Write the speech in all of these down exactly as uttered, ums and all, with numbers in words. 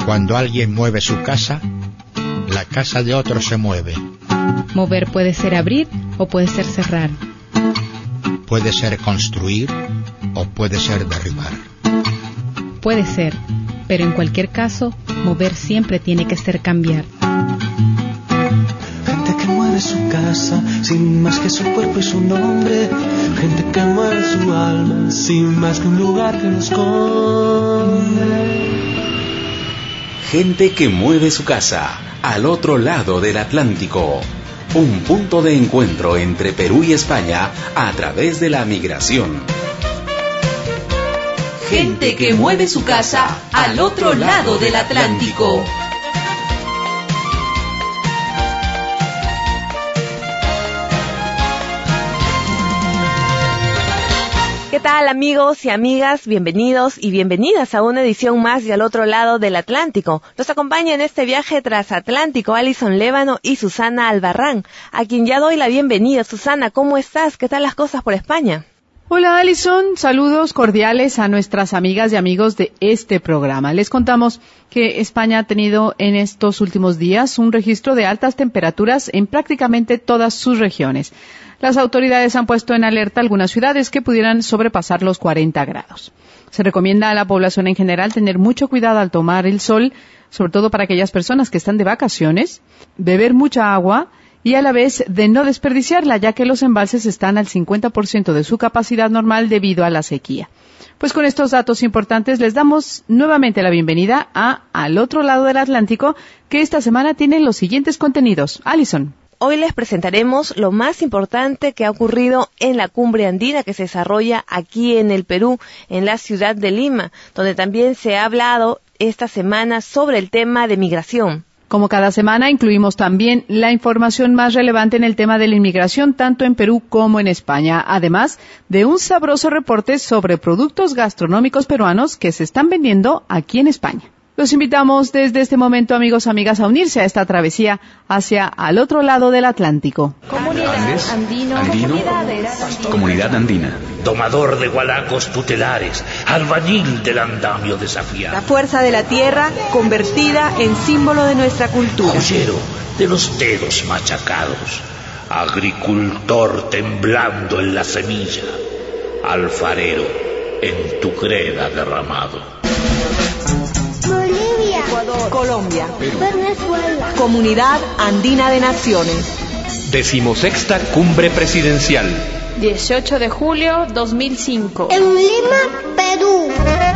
Cuando alguien mueve su casa, la casa de otro se mueve. Mover puede ser abrir o puede ser cerrar. Puede ser construir o puede ser derribar. Puede ser, pero en cualquier caso, mover siempre tiene que ser cambiar. Gente que mueve su casa, sin más que su cuerpo y su nombre. Gente que mueve su alma, sin más que un lugar que nos esconde. Gente que mueve su casa, al otro lado del Atlántico. Un punto de encuentro entre Perú y España a través de la migración. Gente que mueve su casa al otro lado del Atlántico. ¿Qué tal, amigos y amigas? Bienvenidos y bienvenidas a una edición más de Al Otro Lado del Atlántico. Nos acompaña en este viaje transatlántico Alison Lévano y Susana Albarrán, a quien ya doy la bienvenida. Susana, ¿cómo estás? ¿Qué tal las cosas por España? Hola, Alison, saludos cordiales a nuestras amigas y amigos de este programa. Les contamos que España ha tenido en estos últimos días un registro de altas temperaturas en prácticamente todas sus regiones. Las autoridades han puesto en alerta algunas ciudades que pudieran sobrepasar los cuarenta grados. Se recomienda a la población en general tener mucho cuidado al tomar el sol, sobre todo para aquellas personas que están de vacaciones, beber mucha agua y a la vez de no desperdiciarla, ya que los embalses están al cincuenta por ciento de su capacidad normal debido a la sequía. Pues con estos datos importantes les damos nuevamente la bienvenida a Al Otro Lado del Atlántico, que esta semana tiene los siguientes contenidos. Alison. Hoy les presentaremos lo más importante que ha ocurrido en la cumbre andina que se desarrolla aquí en el Perú, en la ciudad de Lima, donde también se ha hablado esta semana sobre el tema de migración. Como cada semana, incluimos también la información más relevante en el tema de la inmigración, tanto en Perú como en España, además de un sabroso reporte sobre productos gastronómicos peruanos que se están vendiendo aquí en España. Los invitamos desde este momento, amigos, amigas, a unirse a esta travesía hacia al otro lado del Atlántico. Comunidad Andes, andino, andino, comunidad andina. Domador de gualacos tutelares, albañil del andamio desafiante. La fuerza de la tierra convertida en símbolo de nuestra cultura. Joyero de los dedos machacados, agricultor temblando en la semilla, alfarero en tu greda derramado. Bolivia, Ecuador, Colombia, Venezuela, Comunidad Andina de Naciones. Decimosexta Cumbre Presidencial. dieciocho de julio dos mil cinco. en Lima, Perú.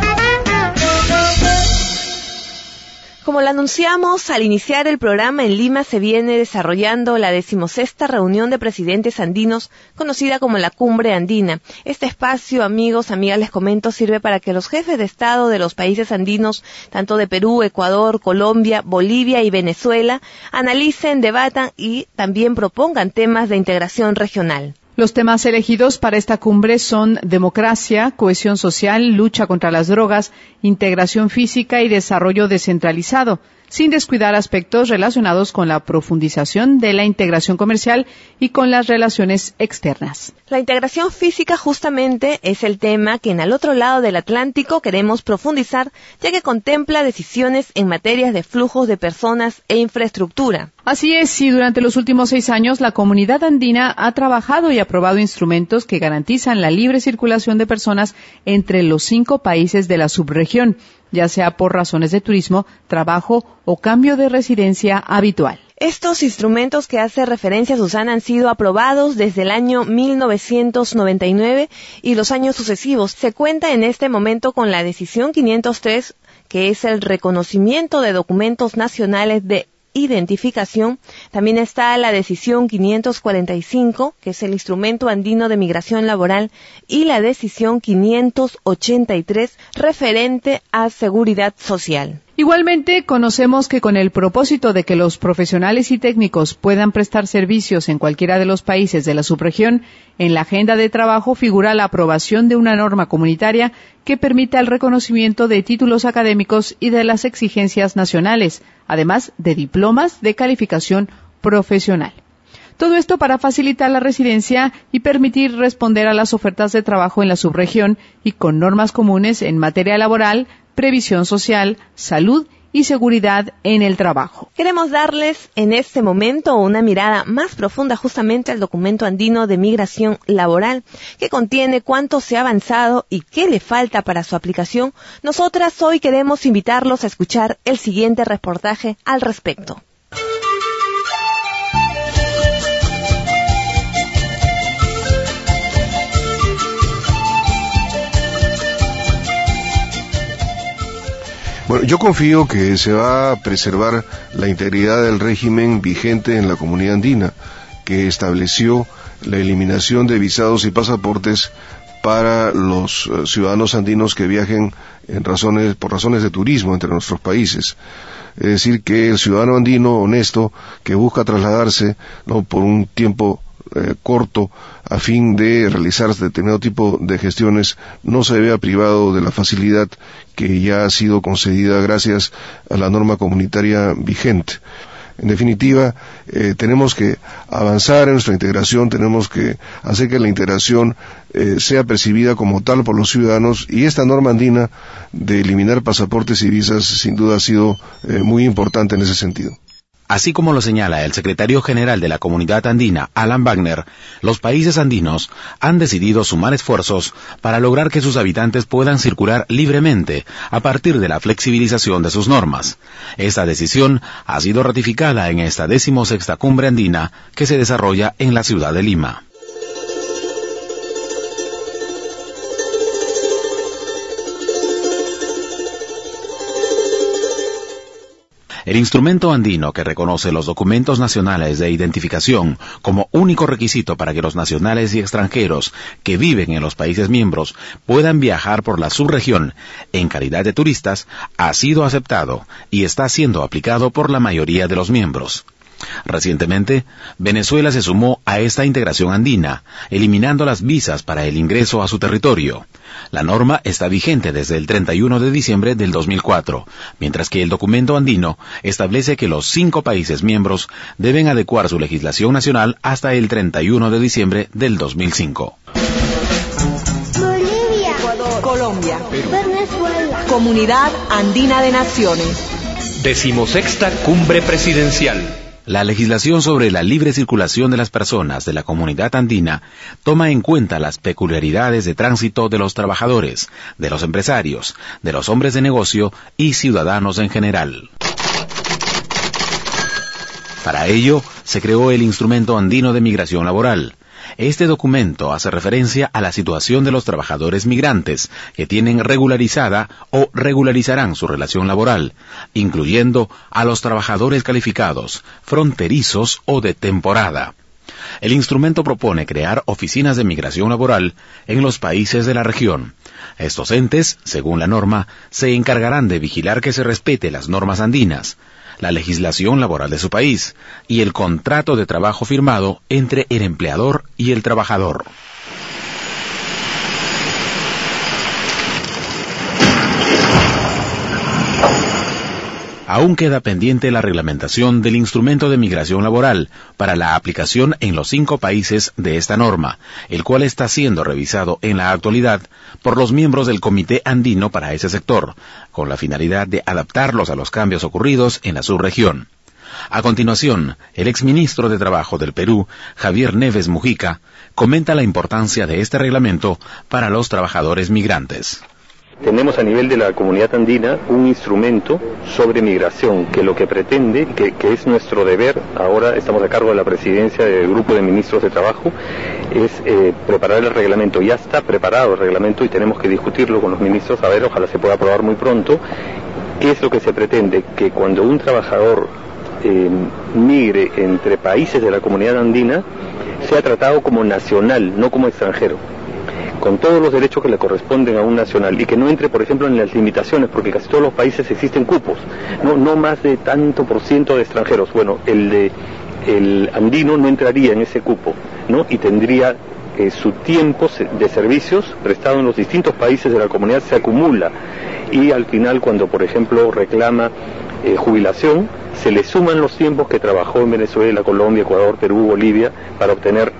Como lo anunciamos al iniciar el programa, en Lima se viene desarrollando la decimosexta reunión de presidentes andinos, conocida como la Cumbre Andina. Este espacio, amigos, amigas, les comento, sirve para que los jefes de Estado de los países andinos, tanto de Perú, Ecuador, Colombia, Bolivia y Venezuela, analicen, debatan y también propongan temas de integración regional. Los temas elegidos para esta cumbre son democracia, cohesión social, lucha contra las drogas, integración física y desarrollo descentralizado, sin descuidar aspectos relacionados con la profundización de la integración comercial y con las relaciones externas. La integración física justamente es el tema que en Al Otro Lado del Atlántico queremos profundizar, ya que contempla decisiones en materias de flujos de personas e infraestructura. Así es, y durante los últimos seis años la comunidad andina ha trabajado y aprobado instrumentos que garantizan la libre circulación de personas entre los cinco países de la subregión, ya sea por razones de turismo, trabajo o cambio de residencia habitual. Estos instrumentos que hace referencia Susana han sido aprobados desde el año mil novecientos noventa y nueve y los años sucesivos. Se cuenta en este momento con la decisión quinientos tres, que es el reconocimiento de documentos nacionales de identificación. También está la decisión quinientos cuarenta y cinco, que es el instrumento andino de migración laboral, y la decisión quinientos ochenta y tres, referente a seguridad social. Igualmente, conocemos que con el propósito de que los profesionales y técnicos puedan prestar servicios en cualquiera de los países de la subregión, en la agenda de trabajo figura la aprobación de una norma comunitaria que permita el reconocimiento de títulos académicos y de las exigencias nacionales, además de diplomas de calificación profesional. Todo esto para facilitar la residencia y permitir responder a las ofertas de trabajo en la subregión y con normas comunes en materia laboral, previsión social, salud y seguridad en el trabajo. Queremos darles en este momento una mirada más profunda justamente al documento andino de migración laboral, que contiene cuánto se ha avanzado y qué le falta para su aplicación. Nosotras hoy queremos invitarlos a escuchar el siguiente reportaje al respecto. Bueno, yo confío que se va a preservar la integridad del régimen vigente en la Comunidad Andina, que estableció la eliminación de visados y pasaportes para los uh, ciudadanos andinos que viajen en razones, por razones de turismo entre nuestros países. Es decir, que el ciudadano andino honesto que busca trasladarse, no, por un tiempo eh, corto a fin de realizar determinado tipo de gestiones, no se vea privado de la facilidad que ya ha sido concedida gracias a la norma comunitaria vigente. En definitiva, eh, tenemos que avanzar en nuestra integración, tenemos que hacer que la integración eh, sea percibida como tal por los ciudadanos, y esta norma andina de eliminar pasaportes y visas sin duda ha sido eh, muy importante en ese sentido. Así como lo señala el secretario general de la Comunidad Andina, Alan Wagner, los países andinos han decidido sumar esfuerzos para lograr que sus habitantes puedan circular libremente a partir de la flexibilización de sus normas. Esta decisión ha sido ratificada en esta decimosexta cumbre andina que se desarrolla en la ciudad de Lima. El instrumento andino que reconoce los documentos nacionales de identificación como único requisito para que los nacionales y extranjeros que viven en los países miembros puedan viajar por la subregión en calidad de turistas ha sido aceptado y está siendo aplicado por la mayoría de los miembros. Recientemente, Venezuela se sumó a esta integración andina, eliminando las visas para el ingreso a su territorio. La norma está vigente desde el treinta y uno de diciembre del dos mil cuatro, mientras que el documento andino establece que los cinco países miembros deben adecuar su legislación nacional hasta el treinta y uno de diciembre del dos mil cinco. Bolivia, Ecuador, Colombia, Perú, Venezuela, Comunidad Andina de Naciones. Decimosexta Cumbre Presidencial. La legislación sobre la libre circulación de las personas de la Comunidad Andina toma en cuenta las peculiaridades de tránsito de los trabajadores, de los empresarios, de los hombres de negocio y ciudadanos en general. Para ello, se creó el Instrumento Andino de Migración Laboral. Este documento hace referencia a la situación de los trabajadores migrantes que tienen regularizada o regularizarán su relación laboral, incluyendo a los trabajadores calificados, fronterizos o de temporada. El instrumento propone crear oficinas de migración laboral en los países de la región. Estos entes, según la norma, se encargarán de vigilar que se respete las normas andinas, la legislación laboral de su país y el contrato de trabajo firmado entre el empleador y el trabajador. Aún queda pendiente la reglamentación del instrumento de migración laboral para la aplicación en los cinco países de esta norma, el cual está siendo revisado en la actualidad por los miembros del Comité Andino para ese sector, con la finalidad de adaptarlos a los cambios ocurridos en la subregión. A continuación, el exministro de Trabajo del Perú, Javier Neves Mujica, comenta la importancia de este reglamento para los trabajadores migrantes. Tenemos a nivel de la Comunidad Andina un instrumento sobre migración que lo que pretende, que, que es nuestro deber, ahora estamos a cargo de la presidencia del Grupo de Ministros de Trabajo, es eh, preparar el reglamento. Ya está preparado el reglamento y tenemos que discutirlo con los ministros, a ver, ojalá se pueda aprobar muy pronto. ¿Qué es lo que se pretende? Que cuando un trabajador eh, migre entre países de la Comunidad Andina, sea tratado como nacional, no como extranjero, con todos los derechos que le corresponden a un nacional, y que no entre, por ejemplo, en las limitaciones, porque casi todos los países existen cupos, no, no más de tanto por ciento de extranjeros. Bueno, el de el andino no entraría en ese cupo, ¿no? Y tendría eh, su tiempo de servicios prestado en los distintos países de la comunidad se acumula, y al final, cuando por ejemplo reclama eh, jubilación, se le suman los tiempos que trabajó en Venezuela, Colombia, Ecuador, Perú, Bolivia, para obtener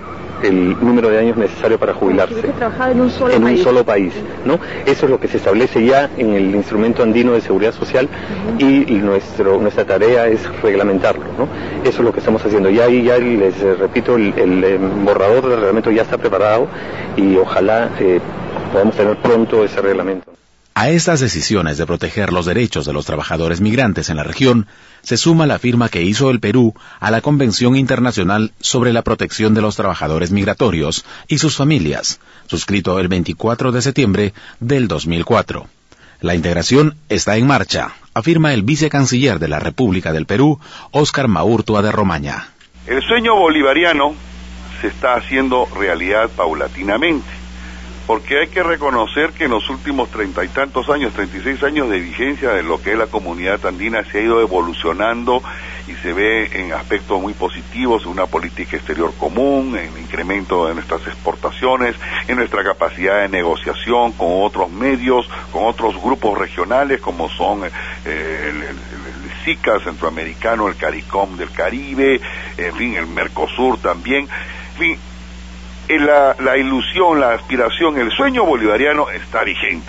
el número de años necesario para jubilarse. Tiene que trabajar en un solo en país. un solo país, ¿no? Eso es lo que se establece ya en el Instrumento Andino de Seguridad Social, uh-huh. y nuestro, nuestra tarea es reglamentarlo, ¿no? Eso es lo que estamos haciendo. Ya ahí, ya les repito, el, el, el borrador del reglamento ya está preparado y ojalá eh, podamos tener pronto ese reglamento. A estas decisiones de proteger los derechos de los trabajadores migrantes en la región se suma la firma que hizo el Perú a la Convención Internacional sobre la Protección de los Trabajadores Migratorios y sus familias, suscrito el veinticuatro de septiembre del dos mil cuatro. La integración está en marcha, afirma el vicecanciller de la República del Perú, Óscar Maurtua de Romaña. El sueño bolivariano se está haciendo realidad paulatinamente, porque hay que reconocer que en los últimos treinta y tantos años, treinta y seis años de vigencia de lo que es la comunidad andina, se ha ido evolucionando y se ve en aspectos muy positivos, una política exterior común, en el incremento de nuestras exportaciones, en nuestra capacidad de negociación con otros medios, con otros grupos regionales como son eh, el, el, el SICA centroamericano, el CARICOM del Caribe, en fin, el Mercosur también, en fin. La, la ilusión, la aspiración, el sueño bolivariano está vigente.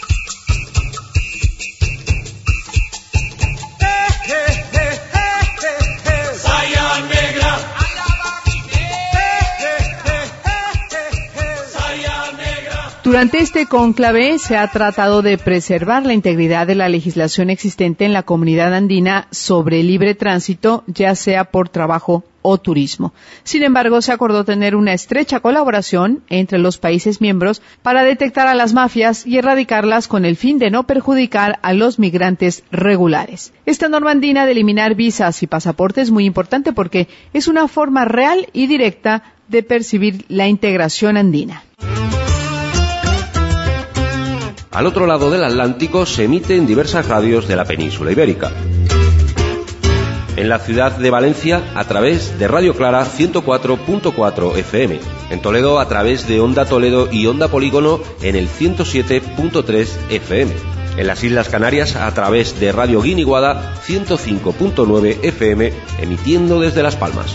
Durante este cónclave se ha tratado de preservar la integridad de la legislación existente en la comunidad andina sobre libre tránsito, ya sea por trabajo o turismo. Sin embargo, se acordó tener una estrecha colaboración entre los países miembros para detectar a las mafias y erradicarlas con el fin de no perjudicar a los migrantes regulares. Esta norma andina de eliminar visas y pasaportes es muy importante porque es una forma real y directa de percibir la integración andina. Al otro lado del Atlántico se emite en diversas radios de la península ibérica. En la ciudad de Valencia a través de Radio Clara ciento cuatro punto cuatro F M. En Toledo a través de Onda Toledo y Onda Polígono en el ciento siete punto tres F M. En las Islas Canarias a través de Radio Guiniguada ciento cinco punto nueve F M, emitiendo desde Las Palmas.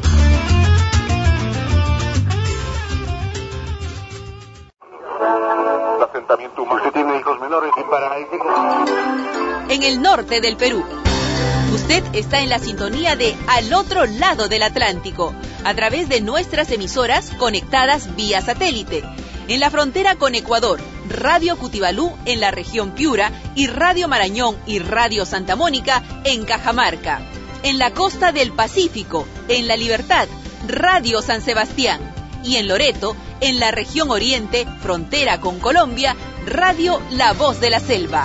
Usted tiene hijos menores y para En el norte del Perú. Usted está en la sintonía de Al Otro Lado del Atlántico, a través de nuestras emisoras conectadas vía satélite. En la frontera con Ecuador, Radio Cutibalú en la región Piura y Radio Marañón y Radio Santa Mónica en Cajamarca. En la costa del Pacífico, en La Libertad, Radio San Sebastián. Y en Loreto, en la región oriente, frontera con Colombia, Radio La Voz de la Selva.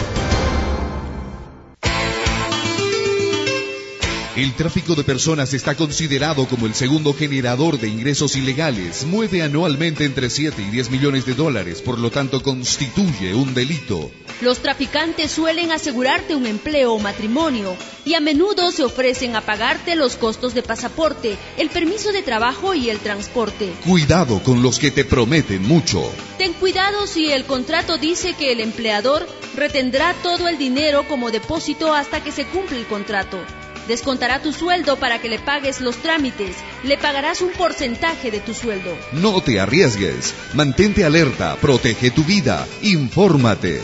El tráfico de personas está considerado como el segundo generador de ingresos ilegales. Mueve anualmente entre siete y diez millones de dólares, por lo tanto constituye un delito. Los traficantes suelen asegurarte un empleo o matrimonio y a menudo se ofrecen a pagarte los costos de pasaporte, el permiso de trabajo y el transporte. Cuidado con los que te prometen mucho. Ten cuidado si el contrato dice que el empleador retendrá todo el dinero como depósito hasta que se cumpla el contrato. Descontará tu sueldo para que le pagues los trámites. Le pagarás un porcentaje de tu sueldo. No te arriesgues. Mantente alerta. Protege tu vida. Infórmate.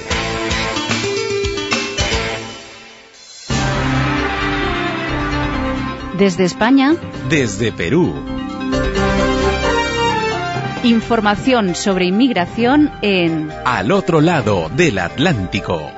Desde España. Desde Perú. Información sobre inmigración en Al Otro Lado del Atlántico.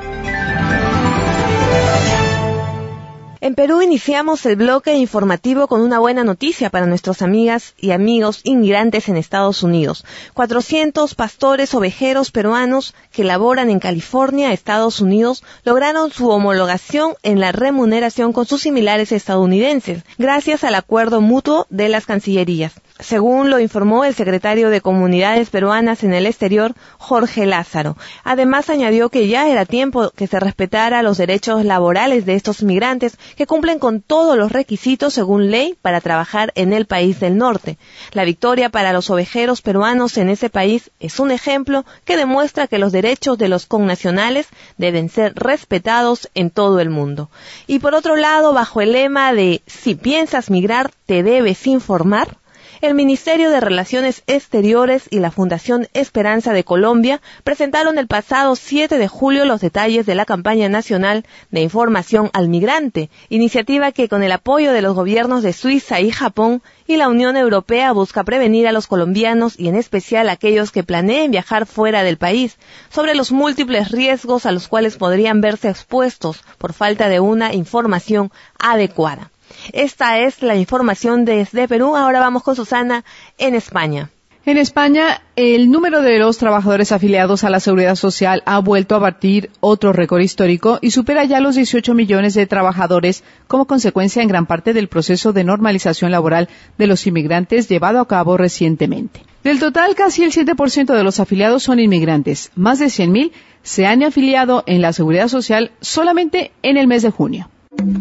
En Perú iniciamos el bloque informativo con una buena noticia para nuestras amigas y amigos inmigrantes en Estados Unidos. cuatrocientos pastores ovejeros peruanos que laboran en California, Estados Unidos, lograron su homologación en la remuneración con sus similares estadounidenses, gracias al acuerdo mutuo de las cancillerías. Según lo informó el secretario de Comunidades Peruanas en el Exterior, Jorge Lázaro. Además, añadió que ya era tiempo que se respetara los derechos laborales de estos migrantes que cumplen con todos los requisitos según ley para trabajar en el país del norte. La victoria para los ovejeros peruanos en ese país es un ejemplo que demuestra que los derechos de los connacionales deben ser respetados en todo el mundo. Y por otro lado, bajo el lema de "Si piensas migrar, te debes informar", el Ministerio de Relaciones Exteriores y la Fundación Esperanza de Colombia presentaron el pasado siete de julio los detalles de la campaña nacional de información al migrante, iniciativa que con el apoyo de los gobiernos de Suiza y Japón y la Unión Europea busca prevenir a los colombianos y en especial a aquellos que planeen viajar fuera del país sobre los múltiples riesgos a los cuales podrían verse expuestos por falta de una información adecuada. Esta es la información desde Perú. Ahora vamos con Susana en España. En España, el número de los trabajadores afiliados a la Seguridad Social ha vuelto a batir otro récord histórico y supera ya los dieciocho millones de trabajadores como consecuencia en gran parte del proceso de normalización laboral de los inmigrantes llevado a cabo recientemente. Del total, casi el siete por ciento de los afiliados son inmigrantes. Más de cien mil se han afiliado en la Seguridad Social solamente en el mes de junio.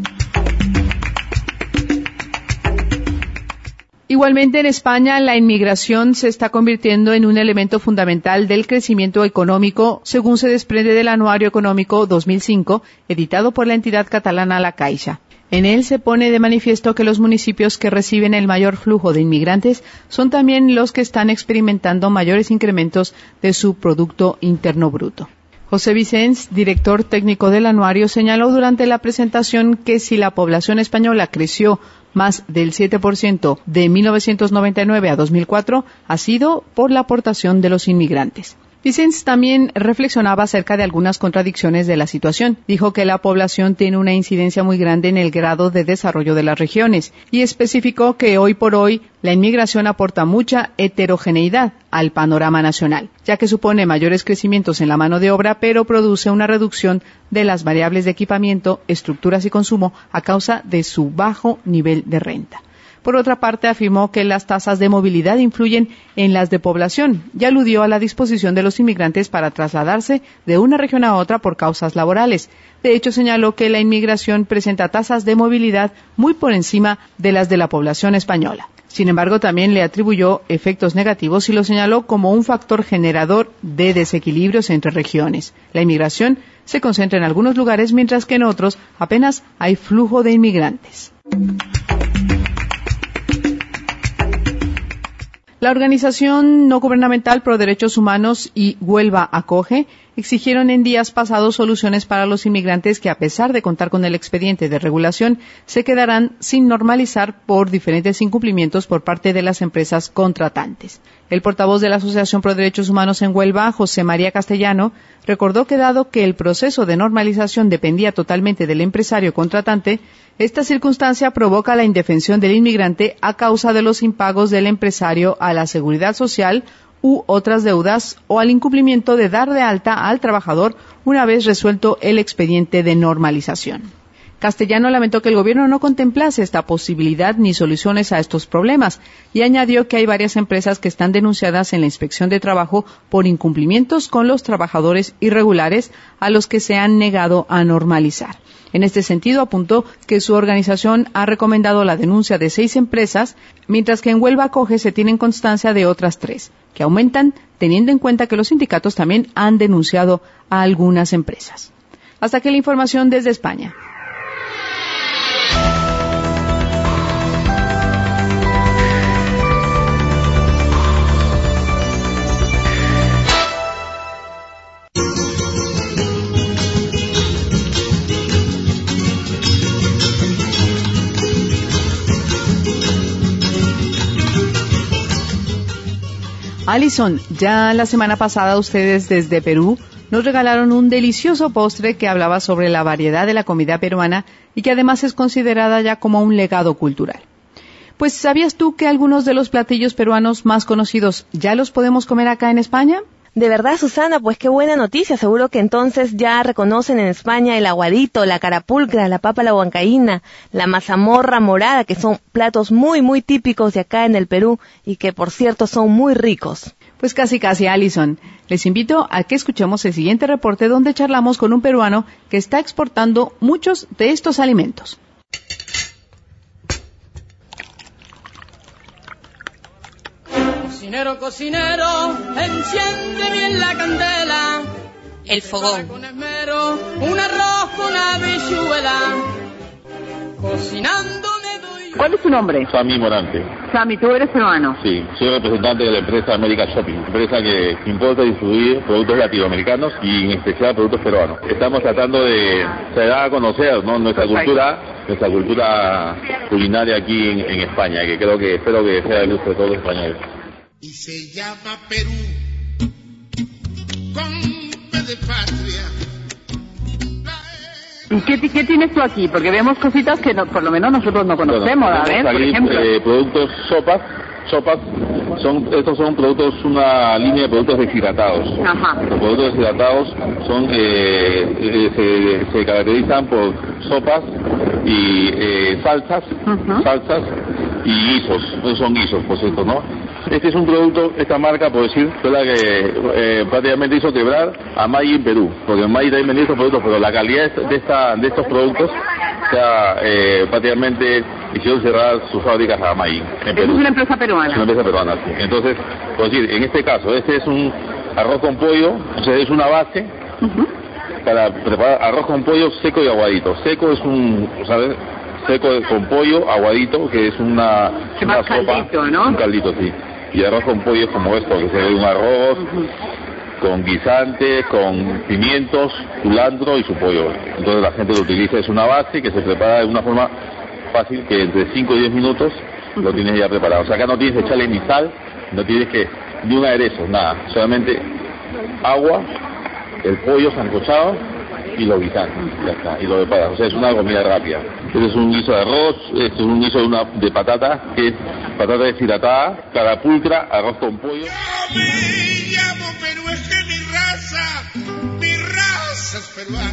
Igualmente en España, la inmigración se está convirtiendo en un elemento fundamental del crecimiento económico, según se desprende del Anuario Económico dos mil cinco, editado por la entidad catalana La Caixa. En él se pone de manifiesto que los municipios que reciben el mayor flujo de inmigrantes son también los que están experimentando mayores incrementos de su Producto Interno Bruto. José Vicens, director técnico del anuario, señaló durante la presentación que si la población española creció más del siete por ciento de mil novecientos noventa y nueve a dos mil cuatro, ha sido por la aportación de los inmigrantes. Vicens también reflexionaba acerca de algunas contradicciones de la situación. Dijo que la población tiene una incidencia muy grande en el grado de desarrollo de las regiones y especificó que hoy por hoy la inmigración aporta mucha heterogeneidad al panorama nacional, ya que supone mayores crecimientos en la mano de obra, pero produce una reducción de las variables de equipamiento, estructuras y consumo a causa de su bajo nivel de renta. Por otra parte, afirmó que las tasas de movilidad influyen en las de población y aludió a la disposición de los inmigrantes para trasladarse de una región a otra por causas laborales. De hecho, señaló que la inmigración presenta tasas de movilidad muy por encima de las de la población española. Sin embargo, también le atribuyó efectos negativos y lo señaló como un factor generador de desequilibrios entre regiones. La inmigración se concentra en algunos lugares, mientras que en otros apenas hay flujo de inmigrantes. La organización no gubernamental Pro Derechos Humanos y Huelva Acoge exigieron en días pasados soluciones para los inmigrantes que, a pesar de contar con el expediente de regulación, se quedarán sin normalizar por diferentes incumplimientos por parte de las empresas contratantes. El portavoz de la Asociación Pro Derechos Humanos en Huelva, José María Castellano, recordó que dado que el proceso de normalización dependía totalmente del empresario contratante, esta circunstancia provoca la indefensión del inmigrante a causa de los impagos del empresario a la Seguridad Social u otras deudas o al incumplimiento de dar de alta al trabajador una vez resuelto el expediente de normalización. Castellano lamentó que el gobierno no contemplase esta posibilidad ni soluciones a estos problemas y añadió que hay varias empresas que están denunciadas en la Inspección de Trabajo por incumplimientos con los trabajadores irregulares a los que se han negado a normalizar. En este sentido, apuntó que su organización ha recomendado la denuncia de seis empresas, mientras que en Huelva Acoge se tienen constancia de otras tres, que aumentan teniendo en cuenta que los sindicatos también han denunciado a algunas empresas. Hasta aquí la información desde España. Alison, ya la semana pasada ustedes desde Perú nos regalaron un delicioso postre que hablaba sobre la variedad de la comida peruana y que además es considerada ya como un legado cultural. Pues, ¿sabías tú que algunos de los platillos peruanos más conocidos ya los podemos comer acá en España? De verdad, Susana, pues qué buena noticia. Seguro que entonces ya reconocen en España el aguadito, la carapulcra, la papa a la huancaína, la mazamorra morada, que son platos muy, muy típicos de acá en el Perú y que, por cierto, son muy ricos. Pues casi, casi, Alison. Les invito a que escuchemos el siguiente reporte donde charlamos con un peruano que está exportando muchos de estos alimentos. Cocinero, cocinero, enciende bien la candela. El fogón. Con esmero, un arroz con habichuela. Cocinando me doy ¿Cuál es tu nombre? Sammy Morante. Sammy, ¿tú eres peruano? Sí, soy representante de la empresa América Shopping, empresa que importa y distribuye productos latinoamericanos y en especial productos peruanos. Estamos tratando de se da a conocer, ¿no?, nuestra cultura, nuestra cultura culinaria aquí en, en España, que creo que espero que sea de gusto de todos los españoles. Y se llama Perú, con P de patria. ¿Y qué, qué tienes tú aquí? Porque vemos cositas que no, por lo menos nosotros no conocemos, bueno, a ver, aquí, por ejemplo. Eh, productos sopas, sopas, son, estos son productos, una línea de productos deshidratados. Ajá. Los productos deshidratados son, eh, eh, se, se caracterizan por sopas y eh, salsas, uh-huh. salsas y guisos, esos son guisos, por cierto, ¿no? Este es un producto, esta marca, por decir, fue la que eh, prácticamente hizo quebrar a Maggi en Perú, porque Maggi también vendía estos productos, pero la calidad de, esta, de estos productos, o sea, eh, prácticamente hicieron cerrar sus fábricas a Maggi en Perú. Es una empresa peruana. Es una empresa peruana, sí. Entonces, por decir, en este caso, este es un arroz con pollo, o sea, es una base uh-huh. para preparar arroz con pollo seco y aguadito. Seco es un, ¿sabes? Seco con pollo, aguadito, que es una, una sopa, caldito, ¿no? Un caldito, sí. Y arroz con pollo es como esto, que se ve un arroz uh-huh. con guisantes, con pimientos, culantro y su pollo. Entonces la gente lo utiliza, es una base que se prepara de una forma fácil, que entre cinco y diez minutos uh-huh. lo tienes ya preparado. O sea, acá no tienes que echarle ni sal, no tienes que ni un aderezo, nada. Solamente agua, el pollo sancochado y los guisantes, ya está, y lo preparas. O sea, es una comida rápida. Este es un guiso de arroz, este es un guiso de, una, de patata, que es patata deshidratada, carapulcra, arroz con pollo. Yo me llamo Perú, es que mi raza, mi raza es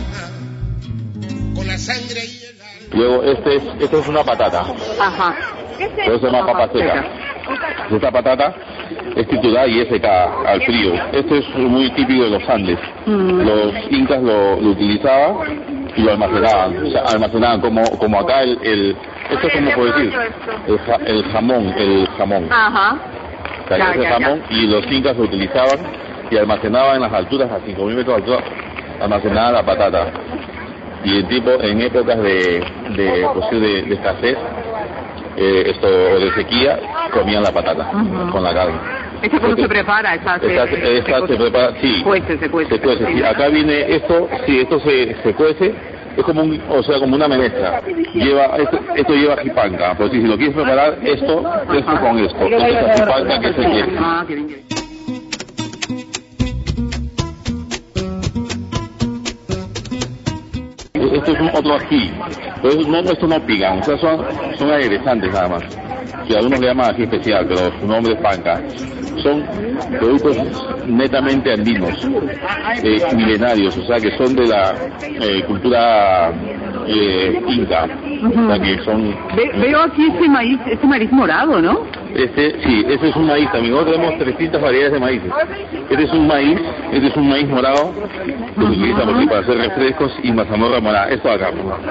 peruana, con la sangre y el alma. Luego, este es, esto es una patata. Ajá. Pero se llama papa seca. Esta patata es triturada y es secada al frío. Esto es muy típico de los Andes. Mm. Los incas lo, lo utilizaban y lo almacenaban. O sea, almacenaban como, como acá el, el esto es como puedo decir, el, el jamón, el jamón. Ajá. O sea, ya, ese ya, jamón ya. Y los incas lo utilizaban y almacenaban en las alturas, a cinco mil metros de altura, almacenaban la patata. Y en tipo, en épocas de, de, pues, de, de escasez, eh, esto de sequía, comían la patata uh-huh. con la carne. ¿Esto cómo se prepara? Esta, se, esta, se, esta se, se prepara, sí. Cuece, se cuece. Se cuece, sí. Acá viene esto, sí, esto se, se cuece, es como un, o sea, como una menestra. Lleva, esto, esto lleva jipanca, pues si lo quieres preparar, esto, esto con esto. Esto es jipanca que se quiere. Ah, qué bien, qué bien. Esto es un otro ají, pero no, esto no pican, o sea, son, son aderezantes nada más. Y algunos le llaman ají especial, pero su nombre es panca. Son productos netamente andinos, eh, milenarios, o sea, que son de la eh, cultura eh, inca. Uh-huh. O sea, que son... Ve, veo aquí este maíz, este maíz morado, ¿no? Este, sí, este es un maíz también. Nosotros tenemos trescientas variedades de maíz. Este es un maíz, este es un maíz morado que uh-huh. se utiliza para hacer refrescos y mazamorra morada. Esto acá.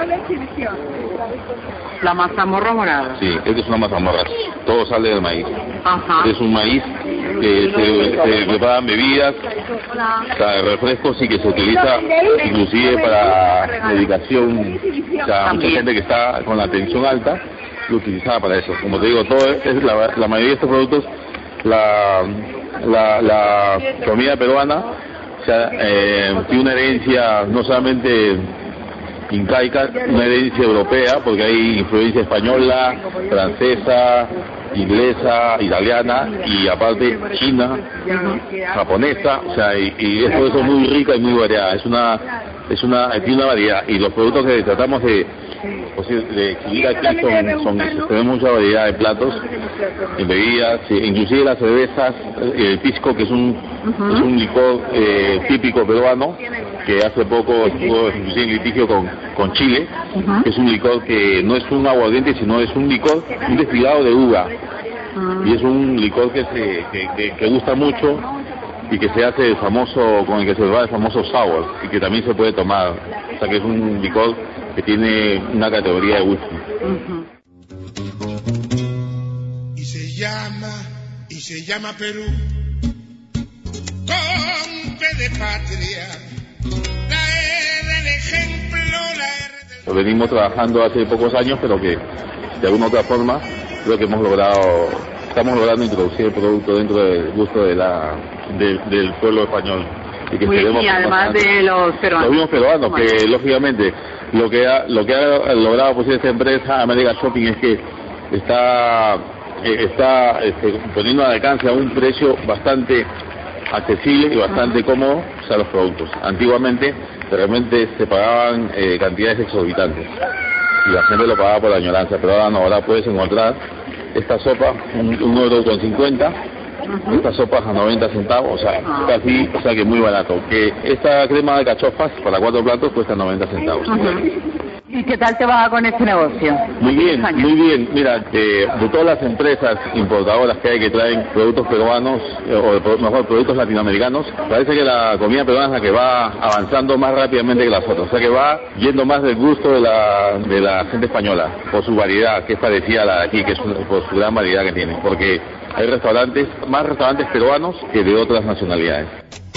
La mazamorra morada. Sí, este es una mazamorra. Todo sale del maíz. Ajá. Este es un maíz que se, se preparan bebidas, o sea, refrescos y que se utiliza inclusive para medicación. O sea, mucha gente que está con la tensión alta lo utilizaba para eso. Como te digo, todo es la, la mayoría de estos productos, la, la, la comida peruana, o sea, eh, tiene una herencia no solamente incaica, una herencia europea, porque hay influencia española, francesa, inglesa, italiana y aparte china, japonesa, o sea, y, y eso, eso es muy rica y muy variada. Es una, es una, tiene una variedad y los productos que tratamos de pues, de exhibir aquí son, son esos. Tenemos mucha variedad de platos, de bebidas, inclusive las cervezas, el pisco, que es un, uh-huh. es un licor eh, típico peruano, que hace poco estuvo inclusive en litigio con, con Chile, uh-huh. es un licor que no es un aguardiente, sino es un licor, un destilado de uva, uh-huh. y es un licor que, se, que, que, que gusta mucho y que se hace el famoso, con el que se va el famoso sour, y que también se puede tomar, o sea que es un licor que tiene una categoría de whisky. Uh-huh. Y se llama, y se llama Perú, con P de patria, la E del ejemplo, la R del... Lo venimos trabajando hace pocos años, pero que de alguna otra forma, creo que hemos logrado, estamos logrando introducir el producto dentro del gusto de la, de, del pueblo español. Y, que Muy bien, y además de los peruanos. Los mismos peruanos, que lógicamente lo que ha, lo que ha logrado pues esta empresa América Shopping es que está, eh, está este, poniendo al alcance a un precio bastante accesible y bastante uh-huh. cómodo o sea, los productos. Antiguamente realmente se pagaban eh, cantidades exorbitantes y la gente lo pagaba por la añoranza, pero ahora no, ahora puedes encontrar esta sopa, un, un euro con cincuenta, uh-huh. esta sopa a noventa centavos, o sea, uh-huh. casi, o sea que muy barato. Que esta crema de cachofas para cuatro platos cuesta noventa centavos. Uh-huh. ¿Y qué tal te va con este negocio? Muy bien, muy bien. Mira, de, de todas las empresas importadoras que hay que traen productos peruanos, o mejor, productos latinoamericanos, parece que la comida peruana es la que va avanzando más rápidamente que las otras. O sea, que va yendo más del gusto de la, de la gente española, por su variedad, que es parecida a la de aquí, que es una, por su gran variedad que tiene. Porque hay restaurantes, más restaurantes peruanos que de otras nacionalidades.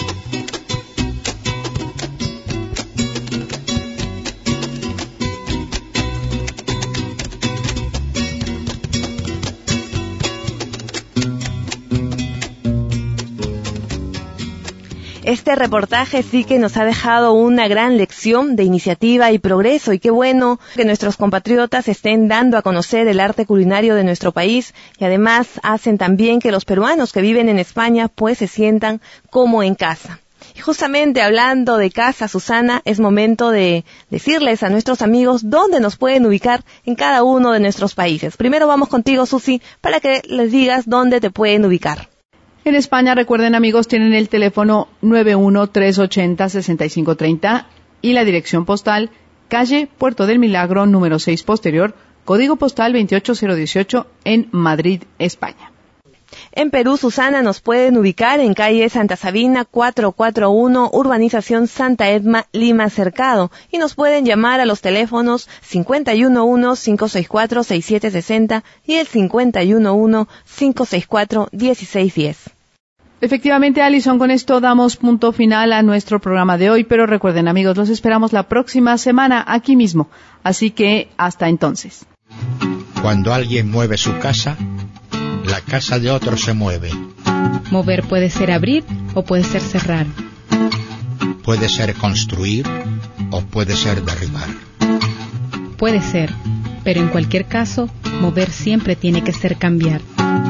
Este reportaje sí que nos ha dejado una gran lección de iniciativa y progreso, y qué bueno que nuestros compatriotas estén dando a conocer el arte culinario de nuestro país, y además hacen también que los peruanos que viven en España pues se sientan como en casa. Y justamente hablando de casa, Susana, es momento de decirles a nuestros amigos dónde nos pueden ubicar en cada uno de nuestros países. Primero vamos contigo, Susi, para que les digas dónde te pueden ubicar. En España, recuerden amigos, tienen el teléfono nueve uno tres ocho cero seis cinco tres cero y la dirección postal calle Puerto del Milagro número seis posterior, código postal veintiocho mil dieciocho en Madrid, España. En Perú, Susana, nos pueden ubicar en calle Santa Sabina cuatrocientos cuarenta y uno, urbanización Santa Edma, Lima Cercado, y nos pueden llamar a los teléfonos cinco uno uno, cinco seis cuatro, seis siete seis cero y el cinco uno uno, cinco seis cuatro, uno seis uno cero. Efectivamente, Alison, con esto damos punto final a nuestro programa de hoy, pero recuerden amigos, los esperamos la próxima semana aquí mismo, así que hasta entonces. Cuando alguien mueve su casa, la casa de otro se mueve. Mover puede ser abrir o puede ser cerrar. Puede ser construir o puede ser derribar. Puede ser, pero en cualquier caso, mover siempre tiene que ser cambiar.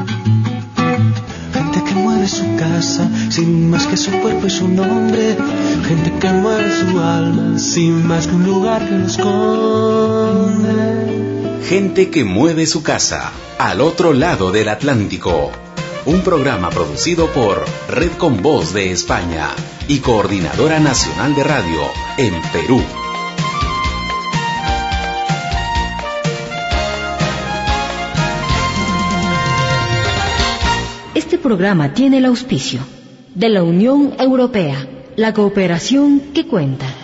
Gente que mueve su casa sin más que su cuerpo y su nombre. Gente que mueve su alma sin más que un lugar que lo esconde. Gente que mueve su casa al otro lado del Atlántico. Un programa producido por Red con Voz de España y Coordinadora Nacional de Radio en Perú. Este programa tiene el auspicio de la Unión Europea, la cooperación que cuenta.